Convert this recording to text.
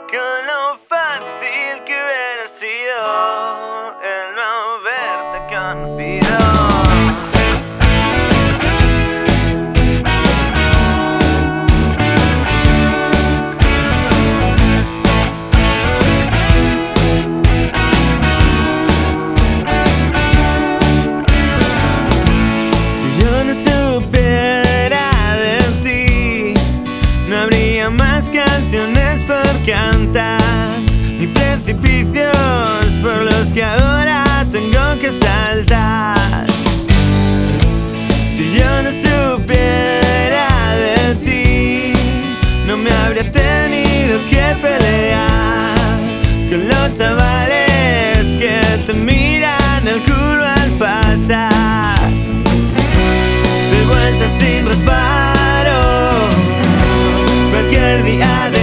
Con lo fácil que hubiera sido el no haberte conocido. Si yo no supiera de ti, no habría más canciones por cantar, ni precipicios por los que ahora tengo que saltar. Si yo no supiera de ti, no me habría tenido que pelear con los chavales que te miran el culo al pasar, de vuelta sin reparo, cualquier día de